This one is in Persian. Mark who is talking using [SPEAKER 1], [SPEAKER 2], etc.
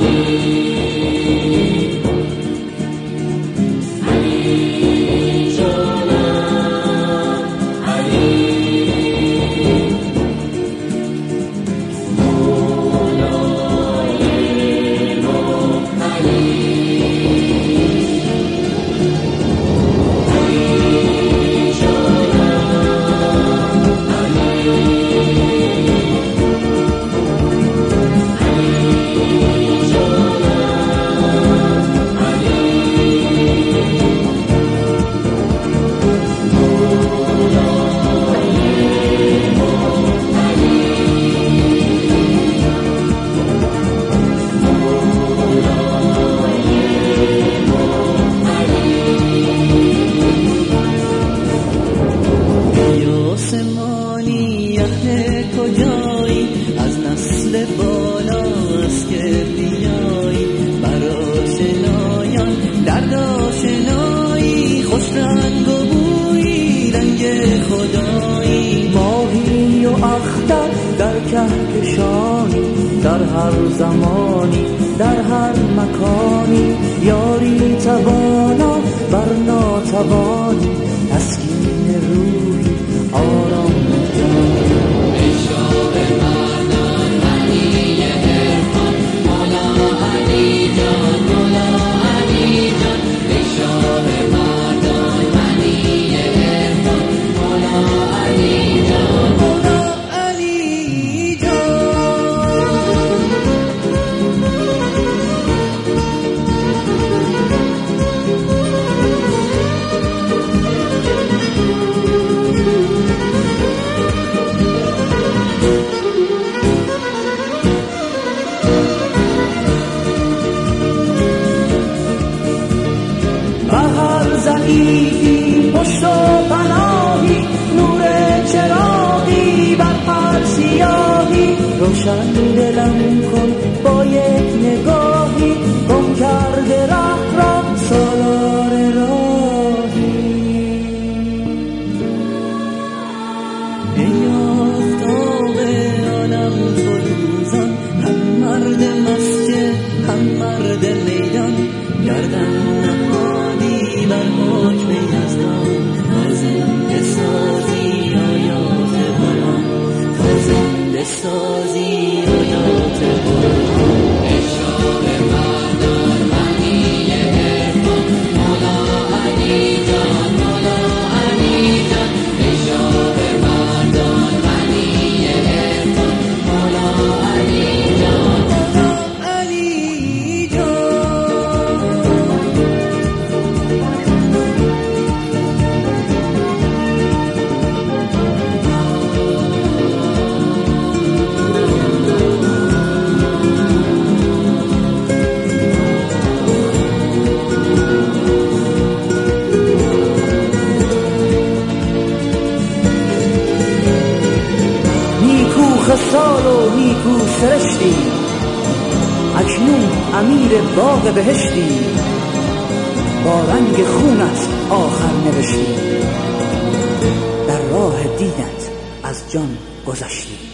[SPEAKER 1] کجایی از نسل بالا است که بیایی برآشنایان درد آشنایی خوش رنگ و بویی رنگ خدایی
[SPEAKER 2] ماهی و اختر در کهکشانی در هر زمانی در هر مکانی یاری توانا بر ناتوانی تسکین روحی آرام جانی ضعیفی پشت و پناهی نور چراغی بر هر سیاهی روشن دلم کن با یک نگاهی گم کرده ره را سالار راهی ای آفتاب عالم فروزان هم مرد مسجد هم مرد میدان گردن بر حکم یزدان تا زنده سازی آیات قرآن تا زنده سازی آیات قرآن اشراق مردان معنی عرفان مولا علی جان مولا علی جان اشراق مردان معنی عرفان مولا علی جان مولا علی جان خصال و نیکو سرشتی اکنون امیر باغ بهشتی با رنگ خونت آخر نوشتی در راه دینت از جان گذشتی